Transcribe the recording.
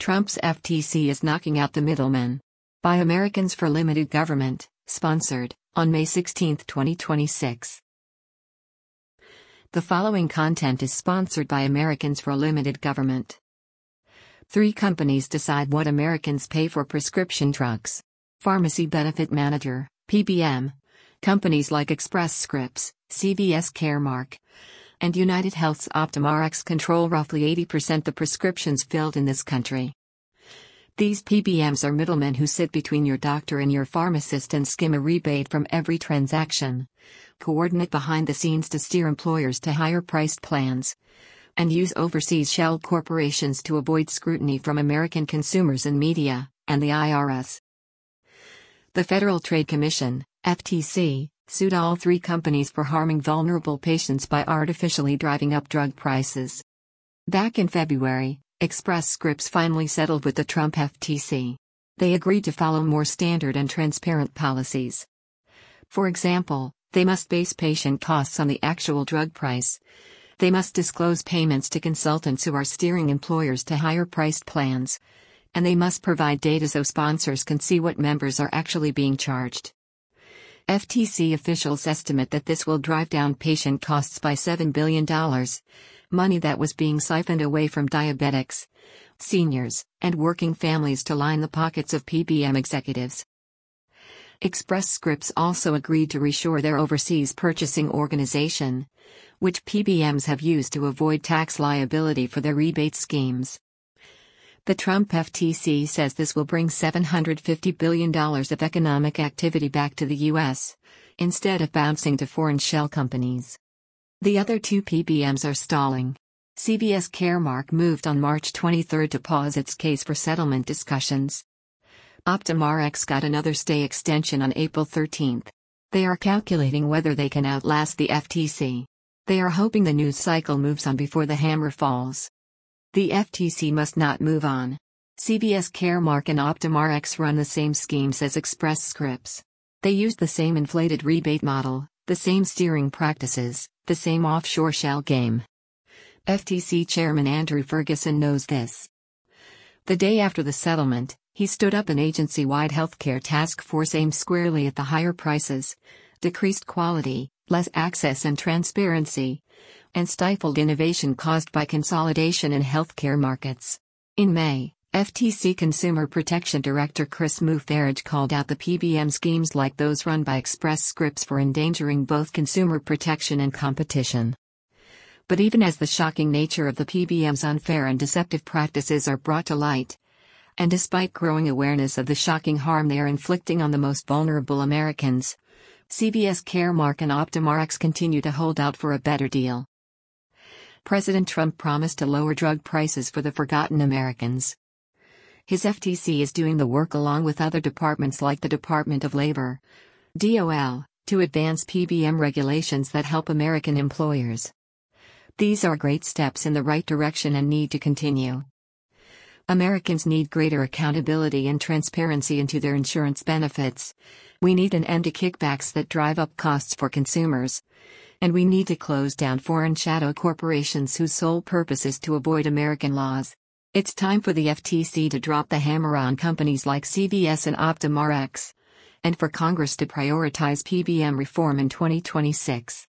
Trump's FTC is knocking out the middlemen. By Americans for Limited Government, sponsored, on May 16, 2026. The following content is sponsored by Americans for Limited Government. 3 companies decide what Americans pay for prescription drugs. Pharmacy Benefit Manager, PBM. Companies like Express Scripts, CVS Caremark, and UnitedHealth's OptumRx control roughly 80% the prescriptions filled in this country. These PBMs are middlemen who sit between your doctor and your pharmacist and skim a rebate from every transaction, coordinate behind the scenes to steer employers to higher-priced plans, and use overseas shell corporations to avoid scrutiny from American consumers and media, and the IRS. The Federal Trade Commission, FTC, sued all 3 companies for harming vulnerable patients by artificially driving up drug prices. Back in February, Express Scripts finally settled with the Trump FTC. They agreed to follow more standard and transparent policies. For example, they must base patient costs on the actual drug price. They must disclose payments to consultants who are steering employers to higher-priced plans. And they must provide data so sponsors can see what members are actually being charged. FTC officials estimate that this will drive down patient costs by $7 billion, money that was being siphoned away from diabetics, seniors, and working families to line the pockets of PBM executives. Express Scripts also agreed to reshore their overseas purchasing organization, which PBMs have used to avoid tax liability for their rebate schemes. The Trump FTC says this will bring $750 billion of economic activity back to the U.S., instead of bouncing to foreign shell companies. The other 2 PBMs are stalling. CVS Caremark moved on March 23 to pause its case for settlement discussions. OptumRx got another stay extension on April 13. They are calculating whether they can outlast the FTC. They are hoping the news cycle moves on before the hammer falls. The FTC must not move on. CVS Caremark and OptumRx run the same schemes as Express Scripts. They use the same inflated rebate model, the same steering practices, the same offshore shell game. FTC Chairman Andrew Ferguson knows this. The day after the settlement, he stood up an agency-wide healthcare task force aimed squarely at the higher prices, decreased quality, less access and transparency, and stifled innovation caused by consolidation in healthcare markets. In May, FTC Consumer Protection Director Chris Muffarage called out the PBM schemes like those run by Express Scripts for endangering both consumer protection and competition. But even as the shocking nature of the PBM's unfair and deceptive practices are brought to light, and despite growing awareness of the shocking harm they are inflicting on the most vulnerable Americans, CVS Caremark and OptumRx continue to hold out for a better deal. President Trump promised to lower drug prices for the forgotten Americans. His FTC is doing the work along with other departments like the Department of Labor, DOL, to advance PBM regulations that help American employers. These are great steps in the right direction and need to continue. Americans need greater accountability and transparency into their insurance benefits. We need an end to kickbacks that drive up costs for consumers. And we need to close down foreign shadow corporations whose sole purpose is to avoid American laws. It's time for the FTC to drop the hammer on companies like CVS and OptumRx, and for Congress to prioritize PBM reform in 2026.